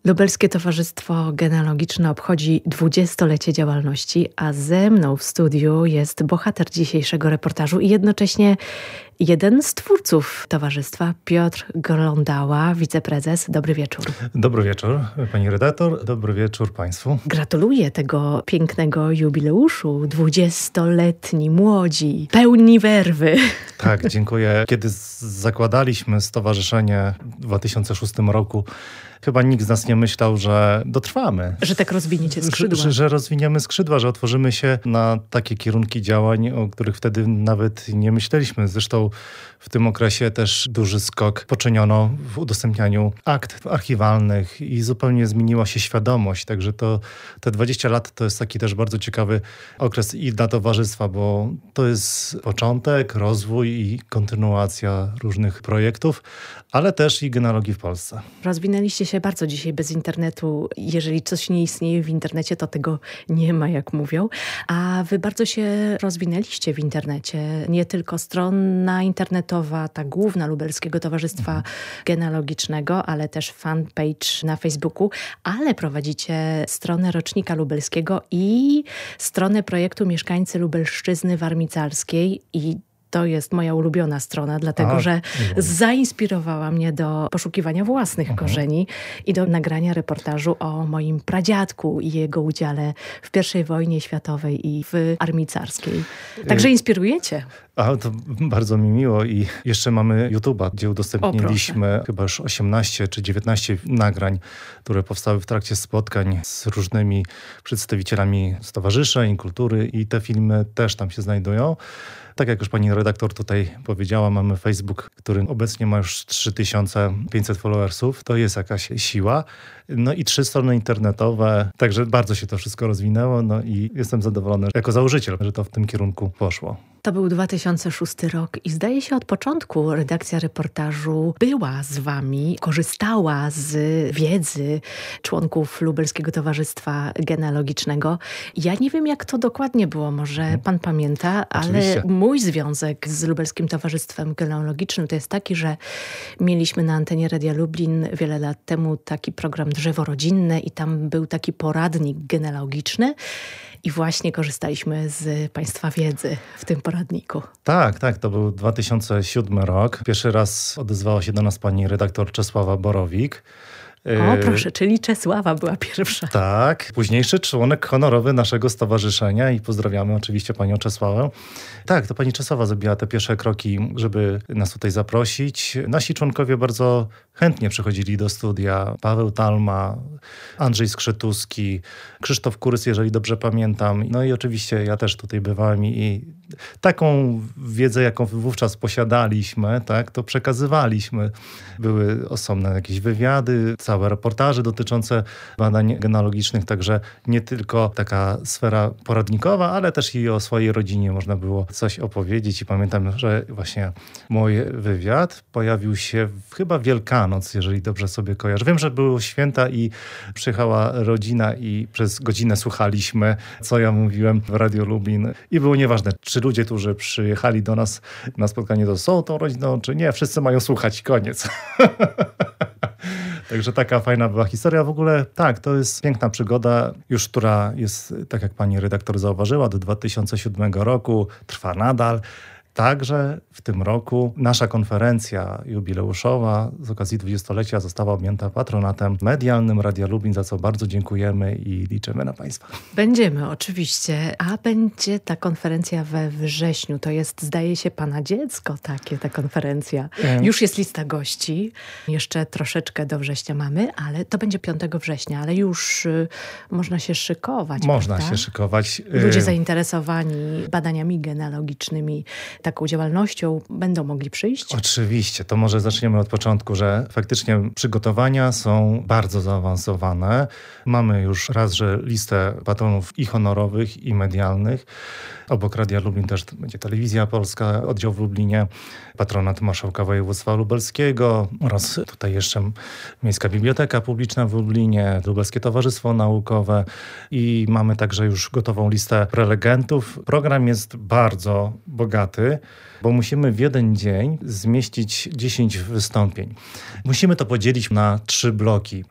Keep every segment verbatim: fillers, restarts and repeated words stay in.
Lubelskie Towarzystwo Genealogiczne obchodzi dwudziestolecie działalności, a ze mną w studiu jest bohater dzisiejszego reportażu i jednocześnie jeden z twórców towarzystwa, Piotr Glądała, wiceprezes. Dobry wieczór. Dobry wieczór, pani redaktor. Dobry wieczór państwu. Gratuluję tego pięknego jubileuszu. Dwudziestoletni, młodzi, pełni werwy. Tak, dziękuję. Kiedy zakładaliśmy stowarzyszenie w dwa tysiące szóstym roku, chyba nikt z nas nie myślał, że dotrwamy. Że tak rozwiniecie skrzydła. Że, że, że rozwiniemy skrzydła, że otworzymy się na takie kierunki działań, o których wtedy nawet nie myśleliśmy. Zresztą w tym okresie też duży skok poczyniono w udostępnianiu akt archiwalnych i zupełnie zmieniła się świadomość. Także to te dwadzieścia lat to jest taki też bardzo ciekawy okres i dla towarzystwa, bo to jest początek, rozwój i kontynuacja różnych projektów, ale też i genealogii w Polsce. Rozwinęliście się bardzo dzisiaj bez internetu. Jeżeli coś nie istnieje w internecie, to tego nie ma, jak mówią. A wy bardzo się rozwinęliście w internecie. Nie tylko strona internetowa, ta główna Lubelskiego Towarzystwa mhm. Genealogicznego, ale też fanpage na Facebooku, ale prowadzicie stronę Rocznika Lubelskiego i stronę projektu Mieszkańcy Lubelszczyzny Warmicalskiej i to jest moja ulubiona strona, dlatego A, że nie zainspirowała mnie do poszukiwania własnych uh-huh. korzeni i do nagrania reportażu o moim pradziadku i jego udziale w pierwszej wojnie światowej i w armii carskiej. Także inspirujecie. A to bardzo mi miło i jeszcze mamy YouTube'a, gdzie udostępniliśmy o, chyba już osiemnaście czy dziewiętnaście nagrań, które powstały w trakcie spotkań z różnymi przedstawicielami stowarzyszeń, kultury i te filmy też tam się znajdują. Tak jak już pani redaktor tutaj powiedziała, mamy Facebook, który obecnie ma już trzy tysiące pięćset followersów. To jest jakaś siła. No i trzy strony internetowe. Także bardzo się to wszystko rozwinęło. No i jestem zadowolony jako założyciel, że to w tym kierunku poszło. To był dwa tysiące szósty rok i zdaje się od początku redakcja reportażu była z wami, korzystała z wiedzy członków Lubelskiego Towarzystwa Genealogicznego. Ja nie wiem, jak to dokładnie było, może pan pamięta, Oczywiście. Ale mój związek z Lubelskim Towarzystwem Genealogicznym to jest taki, że mieliśmy na antenie Radia Lublin wiele lat temu taki program Drzewo Rodzinne i tam był taki poradnik genealogiczny. I właśnie korzystaliśmy z państwa wiedzy w tym poradniku. Tak, tak, to był dwa tysiące siódmy rok. Pierwszy raz odezwała się do nas pani redaktor Czesława Borowik. O, proszę, czyli Czesława była pierwsza. Tak, późniejszy członek honorowy naszego stowarzyszenia i pozdrawiamy oczywiście panią Czesławę. Tak, to pani Czesława zrobiła te pierwsze kroki, żeby nas tutaj zaprosić. Nasi członkowie bardzo chętnie przychodzili do studia. Paweł Talma, Andrzej Skrzetuski, Krzysztof Kurys, jeżeli dobrze pamiętam. No i oczywiście ja też tutaj bywałem i taką wiedzę, jaką wówczas posiadaliśmy, tak, to przekazywaliśmy. Były osobne jakieś wywiady, całe reportaże dotyczące badań genealogicznych, także nie tylko taka sfera poradnikowa, ale też i o swojej rodzinie można było coś opowiedzieć i pamiętam, że właśnie mój wywiad pojawił się w chyba Wielkanoc, jeżeli dobrze sobie kojarzę. Wiem, że były święta i przyjechała rodzina i przez godzinę słuchaliśmy, co ja mówiłem w Radio Lublin i było nieważne, czy ludzie, którzy przyjechali do nas na spotkanie, to są tą rodziną, czy nie, wszyscy mają słuchać, koniec. Także taka fajna była historia. W ogóle tak, to jest piękna przygoda, już która jest, tak jak pani redaktor zauważyła, do dwa tysiące siódmego roku, trwa nadal. Także w tym roku nasza konferencja jubileuszowa z okazji dwudziestolecia została objęta patronatem medialnym Radia Lublin, za co bardzo dziękujemy i liczymy na państwa. Będziemy, oczywiście. A będzie ta konferencja we wrześniu. To jest, zdaje się, pana dziecko takie, ta konferencja. Um. Już jest lista gości. Jeszcze troszeczkę do września mamy, ale to będzie piątego września, ale już y, można się szykować. Można prawda? się szykować. Ludzie zainteresowani badaniami genealogicznymi, taką działalnością będą mogli przyjść? Oczywiście. To może zaczniemy od początku, że faktycznie przygotowania są bardzo zaawansowane. Mamy już raz, że listę patronów i honorowych, i medialnych. Obok Radia Lublin też będzie Telewizja Polska, oddział w Lublinie, patronat Marszałka Województwa Lubelskiego oraz tutaj jeszcze Miejska Biblioteka Publiczna w Lublinie, Lubelskie Towarzystwo Naukowe i mamy także już gotową listę prelegentów. Program jest bardzo bogaty, bo musimy w jeden dzień zmieścić dziesięć wystąpień. Musimy to podzielić na trzy bloki.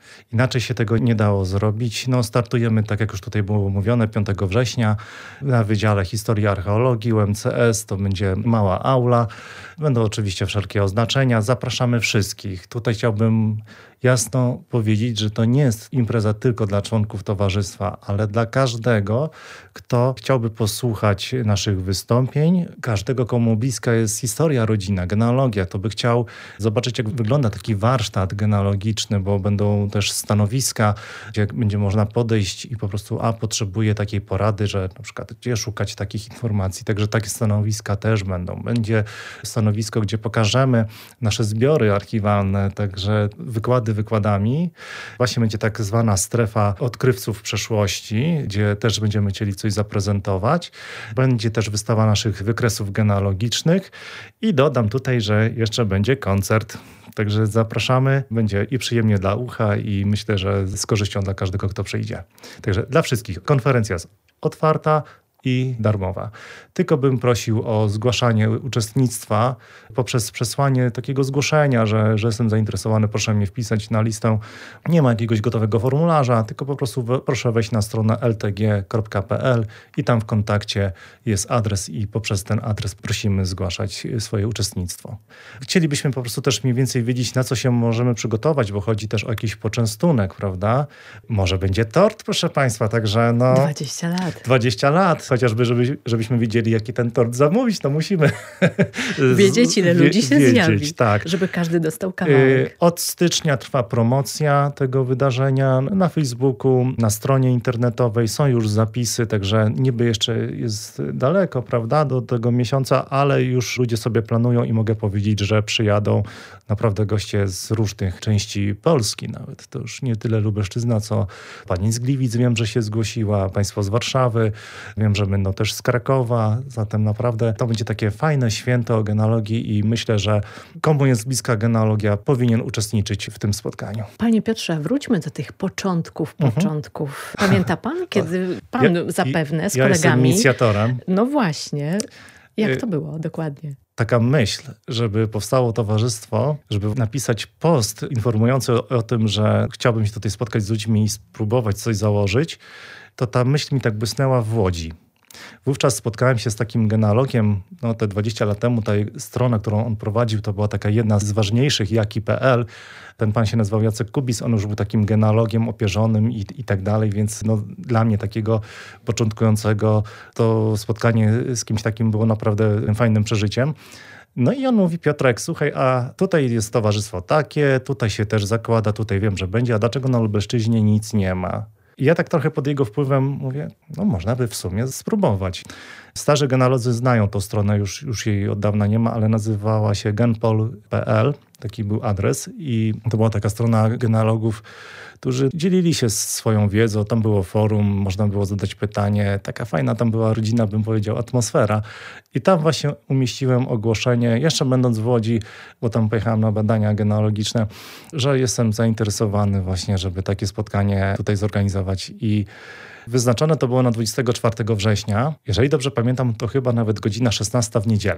Inaczej się tego nie dało zrobić. No, startujemy, tak jak już tutaj było mówione, piątego września na Wydziale Historii i Archeologii U M C S. To będzie mała aula. Będą oczywiście wszelkie oznaczenia. Zapraszamy wszystkich. Tutaj chciałbym jasno powiedzieć, że to nie jest impreza tylko dla członków towarzystwa, ale dla każdego, kto chciałby posłuchać naszych wystąpień, każdego, komu bliska jest historia, rodzina, genealogia, to by chciał zobaczyć, jak wygląda taki warsztat genealogiczny, bo będą też stanowiska, gdzie będzie można podejść i po prostu, a potrzebuje takiej porady, że na przykład gdzie szukać takich informacji, także takie stanowiska też będą. Będzie stanowisko, gdzie pokażemy nasze zbiory archiwalne, także wykłady wykładami. Właśnie będzie tak zwana strefa odkrywców przeszłości, gdzie też będziemy chcieli coś zaprezentować. Będzie też wystawa naszych wykresów genealogicznych i dodam tutaj, że jeszcze będzie koncert. Także zapraszamy. Będzie i przyjemnie dla ucha i myślę, że z korzyścią dla każdego, kto przyjdzie. Także dla wszystkich konferencja jest otwarta i darmowa. Tylko bym prosił o zgłaszanie uczestnictwa poprzez przesłanie takiego zgłoszenia, że, że jestem zainteresowany, proszę mnie wpisać na listę. Nie ma jakiegoś gotowego formularza, tylko po prostu we, proszę wejść na stronę l t g kropka p l i tam w kontakcie jest adres i poprzez ten adres prosimy zgłaszać swoje uczestnictwo. Chcielibyśmy po prostu też mniej więcej wiedzieć, na co się możemy przygotować, bo chodzi też o jakiś poczęstunek, prawda? Może będzie tort, proszę Państwa, także no... dwadzieścia lat. dwadzieścia lat. Chociażby, żeby, żebyśmy wiedzieli, jaki ten tort zamówić, to musimy wiedzieć, ile ludzi się wiedzieć, zjawi, tak. żeby każdy dostał kawałek. Od stycznia trwa promocja tego wydarzenia na Facebooku, na stronie internetowej. Są już zapisy, także niby jeszcze jest daleko, prawda, do tego miesiąca, ale już ludzie sobie planują i mogę powiedzieć, że przyjadą naprawdę goście z różnych części Polski nawet. To już nie tyle Lubelszczyzna, co pani z Gliwic wiem, że się zgłosiła, państwo z Warszawy. Wiem, że będą też z Krakowa, zatem naprawdę to będzie takie fajne święto genealogii i myślę, że komu jest bliska genealogia, powinien uczestniczyć w tym spotkaniu. Panie Piotrze, wróćmy do tych początków, początków. Mhm. Pamięta pan, kiedy pan ja, zapewne z ja kolegami... Ja jestem inicjatorem. No właśnie. Jak to było dokładnie? Taka myśl, żeby powstało towarzystwo, żeby napisać post informujący o, o tym, że chciałbym się tutaj spotkać z ludźmi i spróbować coś założyć, to ta myśl mi tak błysnęła w Łodzi. Wówczas spotkałem się z takim genealogiem, no te dwadzieścia lat temu, ta strona, którą on prowadził, to była taka jedna z ważniejszych, jaki kropka p l. Ten pan się nazywał Jacek Kubis, on już był takim genealogiem opierzonym i, i tak dalej, więc no, dla mnie takiego początkującego to spotkanie z kimś takim było naprawdę fajnym przeżyciem. No i on mówi, Piotrek, słuchaj, a tutaj jest towarzystwo takie, tutaj się też zakłada, tutaj wiem, że będzie, a dlaczego na Lubelszczyźnie nic nie ma? I ja tak trochę pod jego wpływem mówię, no można by w sumie spróbować. Starzy genealodzy znają tą stronę, już, już jej od dawna nie ma, ale nazywała się genpol kropka p l, taki był adres i to była taka strona genealogów, którzy dzielili się swoją wiedzą, tam było forum, można było zadać pytanie, taka fajna tam była rodzina, bym powiedział, atmosfera. I tam właśnie umieściłem ogłoszenie, jeszcze będąc w Łodzi, bo tam pojechałem na badania genealogiczne, że jestem zainteresowany właśnie, żeby takie spotkanie tutaj zorganizować i wyznaczone to było na dwudziestego czwartego września. Jeżeli dobrze pamiętam, to chyba nawet godzina szesnasta w niedzielę.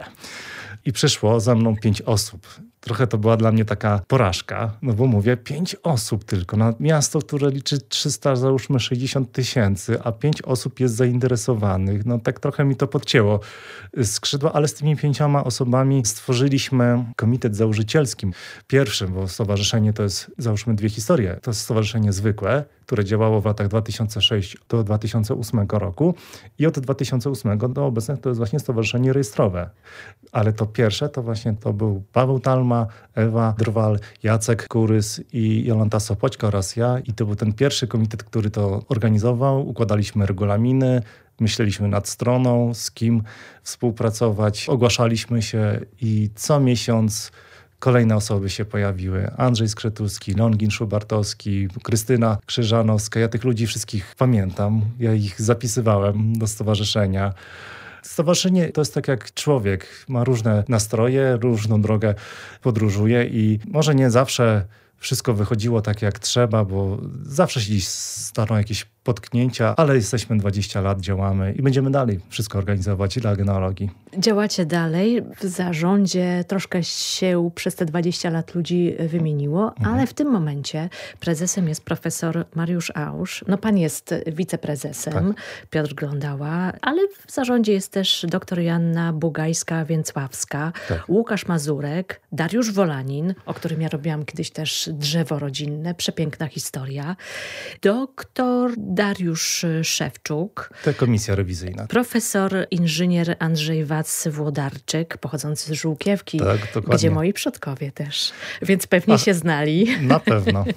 I przyszło za mną pięć osób. Trochę to była dla mnie taka porażka, no bo mówię, pięć osób tylko na miasto, które liczy trzysta, załóżmy sześćdziesiąt tysięcy, a pięć osób jest zainteresowanych. No tak trochę mi to podcięło skrzydła, ale z tymi pięcioma osobami stworzyliśmy komitet założycielski. Pierwszym, bo stowarzyszenie to jest, załóżmy, dwie historie. To jest stowarzyszenie zwykłe, które działało w latach dwa tysiące szóstego do dwa tysiące ósmego roku i od dwa tysiące ósmego do obecnego to jest właśnie stowarzyszenie rejestrowe. Ale to pierwsze to właśnie to był Paweł Talma, Ewa Drwal, Jacek Kurys i Jolanta Sopoćka oraz ja. I to był ten pierwszy komitet, który to organizował. Układaliśmy regulaminy, myśleliśmy nad stroną, z kim współpracować. Ogłaszaliśmy się i co miesiąc kolejne osoby się pojawiły. Andrzej Skrzetuski, Longin Szubartowski, Krystyna Krzyżanowska. Ja tych ludzi wszystkich pamiętam. Ja ich zapisywałem do stowarzyszenia. Stowarzyszenie to jest tak jak człowiek. Ma różne nastroje, różną drogę podróżuje i może nie zawsze wszystko wychodziło tak jak trzeba, bo zawsze się gdzieś staną jakieś potknięcia, ale jesteśmy dwadzieścia lat, działamy i będziemy dalej wszystko organizować dla genealogii. Działacie dalej. W zarządzie troszkę się przez te dwadzieścia lat ludzi wymieniło, mhm. ale w tym momencie prezesem jest profesor Mariusz Ausz. No pan jest wiceprezesem, tak. Piotr Glądała, ale w zarządzie jest też dr Joanna Bugajska-Więcławska, tak. Łukasz Mazurek, Dariusz Wolanin, o którym ja robiłam kiedyś też drzewo rodzinne, przepiękna historia, doktor Dariusz Szewczuk. To komisja rewizyjna. Profesor inżynier Andrzej Wac-Włodarczyk, pochodzący z Żółkiewki, tak, gdzie moi przodkowie też, więc pewnie Ach, się znali. Na pewno.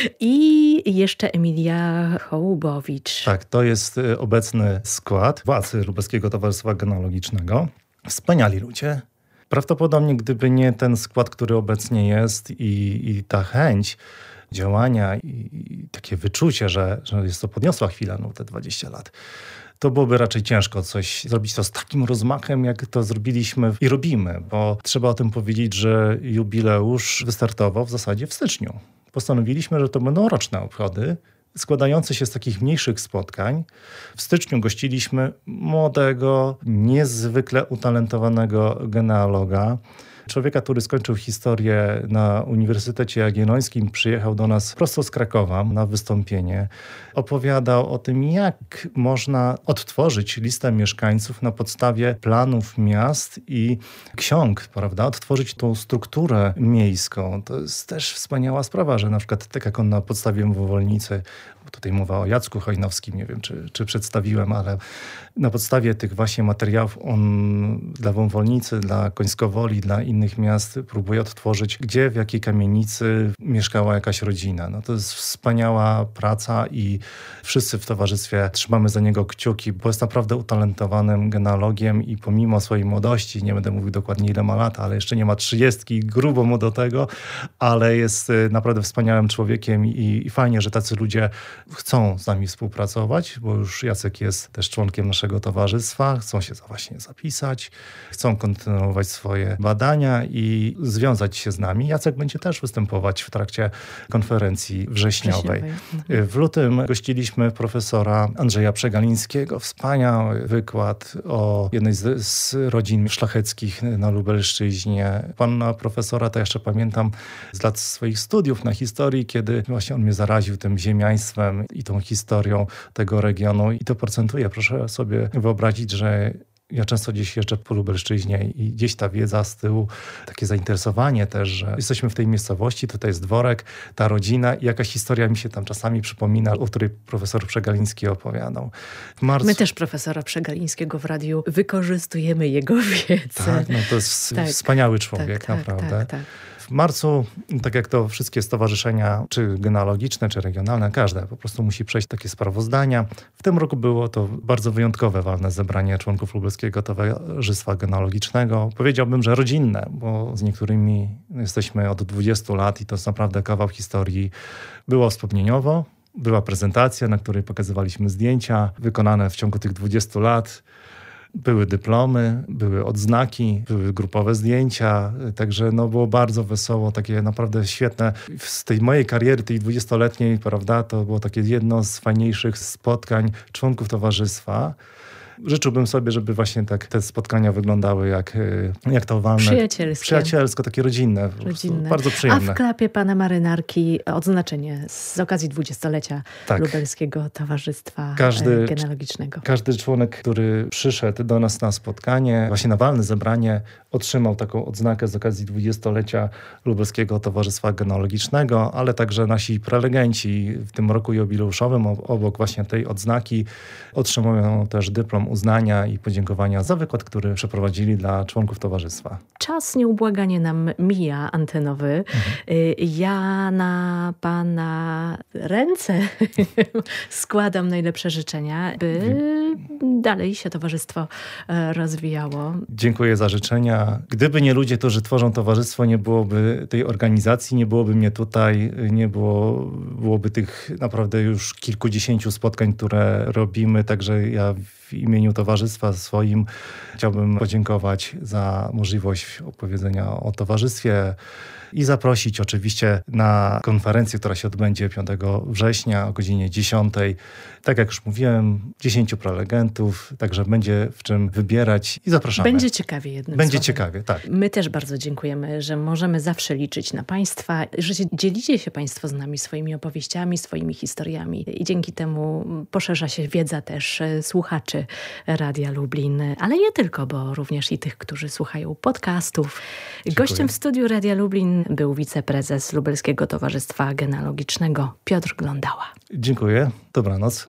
I jeszcze Emilia Hołubowicz. Tak, to jest obecny skład władzy Lubelskiego Towarzystwa Genealogicznego. Wspaniali ludzie. Prawdopodobnie gdyby nie ten skład, który obecnie jest i, i ta chęć działania i, i takie wyczucie, że, że jest to podniosła chwila, no te dwadzieścia lat, to byłoby raczej ciężko coś zrobić to z takim rozmachem, jak to zrobiliśmy i robimy, bo trzeba o tym powiedzieć, że jubileusz wystartował w zasadzie w styczniu. Postanowiliśmy, że to będą roczne obchody, składające się z takich mniejszych spotkań. W styczniu gościliśmy młodego, niezwykle utalentowanego genealoga, człowieka, który skończył historię na Uniwersytecie Jagiellońskim, przyjechał do nas prosto z Krakowa na wystąpienie. Opowiadał o tym, jak można odtworzyć listę mieszkańców na podstawie planów miast i ksiąg, prawda? Odtworzyć tą strukturę miejską. To jest też wspaniała sprawa, że na przykład tak jak on na podstawie Wawolnicy, bo tutaj mowa o Jacku Hojnowskim, nie wiem, czy, czy przedstawiłem, ale na podstawie tych właśnie materiałów on dla Wąwolnicy, dla Końskowoli, dla innych miast próbuje odtworzyć, gdzie, w jakiej kamienicy mieszkała jakaś rodzina. No to jest wspaniała praca i wszyscy w towarzystwie trzymamy za niego kciuki, bo jest naprawdę utalentowanym genealogiem i pomimo swojej młodości, nie będę mówił dokładnie ile ma lat, ale jeszcze nie ma trzydziestki, grubo mu do tego, ale jest naprawdę wspaniałym człowiekiem i, i fajnie, że tacy ludzie chcą z nami współpracować, bo już Jacek jest też członkiem naszego towarzystwa, chcą się właśnie zapisać, chcą kontynuować swoje badania i związać się z nami. Jacek będzie też występować w trakcie konferencji wrześniowej. W lutym gościliśmy profesora Andrzeja Przegalińskiego. Wspaniały wykład o jednej z, z rodzin szlacheckich na Lubelszczyźnie. Pana profesora to jeszcze pamiętam z lat swoich studiów na historii, kiedy właśnie on mnie zaraził tym ziemiaństwem i tą historią tego regionu i to procentuje. Proszę sobie wyobrazić, że ja często gdzieś jeżdżę po Lubelszczyźnie i gdzieś ta wiedza z tyłu, takie zainteresowanie też, że jesteśmy w tej miejscowości, tutaj jest dworek, ta rodzina i jakaś historia mi się tam czasami przypomina, o której profesor Przegaliński opowiadał. W marcu... My też profesora Przegalińskiego w radiu wykorzystujemy jego wiedzę. Tak, no to jest tak, wspaniały człowiek, tak, naprawdę. Tak, tak, tak. W marcu, tak jak to wszystkie stowarzyszenia, czy genealogiczne, czy regionalne, każde po prostu musi przejść takie sprawozdania. W tym roku było to bardzo wyjątkowe walne zebranie członków Lubelskiego Towarzystwa Genealogicznego. Powiedziałbym, że rodzinne, bo z niektórymi jesteśmy od dwudziestu lat i to jest naprawdę kawał historii. Było wspomnieniowo, była prezentacja, na której pokazywaliśmy zdjęcia wykonane w ciągu tych dwudziestu lat. Były dyplomy, były odznaki, były grupowe zdjęcia, także no było bardzo wesoło, takie naprawdę świetne. Z tej mojej kariery, tej dwudziestoletniej, prawda, to było takie jedno z fajniejszych spotkań członków towarzystwa. Życzyłbym sobie, żeby właśnie tak te spotkania wyglądały jak, jak to walne. Przyjacielskie. Przyjacielsko, takie rodzinne. rodzinne. Bardzo przyjemne. A w klapie pana Marynarki odznaczenie z okazji dwudziestolecia tak. Lubelskiego Towarzystwa każdy, Genealogicznego. Każdy członek, który przyszedł do nas na spotkanie, właśnie na walne zebranie, otrzymał taką odznakę z okazji dwudziestolecia Lubelskiego Towarzystwa Genealogicznego, ale także nasi prelegenci w tym roku jubileuszowym obok właśnie tej odznaki otrzymują też dyplom uznania i podziękowania za wykład, który przeprowadzili dla członków towarzystwa. Czas nieubłaganie nam mija antenowy. Mhm. Ja na pana ręce składam najlepsze życzenia, by dalej się towarzystwo rozwijało. Dziękuję za życzenia. Gdyby nie ludzie, którzy tworzą towarzystwo, nie byłoby tej organizacji, nie byłoby mnie tutaj, nie było, byłoby tych naprawdę już kilkudziesięciu spotkań, które robimy. Także ja w imieniu towarzystwa swoim chciałbym podziękować za możliwość opowiedzenia o towarzystwie i zaprosić oczywiście na konferencję, która się odbędzie piątego września o godzinie dziesiątej. Tak jak już mówiłem, dziesięciu prelegentów, także będzie w czym wybierać i zapraszamy. Będzie ciekawie jednym Będzie słowem. ciekawie, tak. My też bardzo dziękujemy, że możemy zawsze liczyć na Państwa, że dzielicie się Państwo z nami swoimi opowieściami, swoimi historiami i dzięki temu poszerza się wiedza też słuchaczy Radia Lublin, ale nie tylko, bo również i tych, którzy słuchają podcastów. Dziękuję. Gościem w studiu Radia Lublin był wiceprezes Lubelskiego Towarzystwa Genealogicznego Piotr Glądała. Dziękuję. Dobranoc.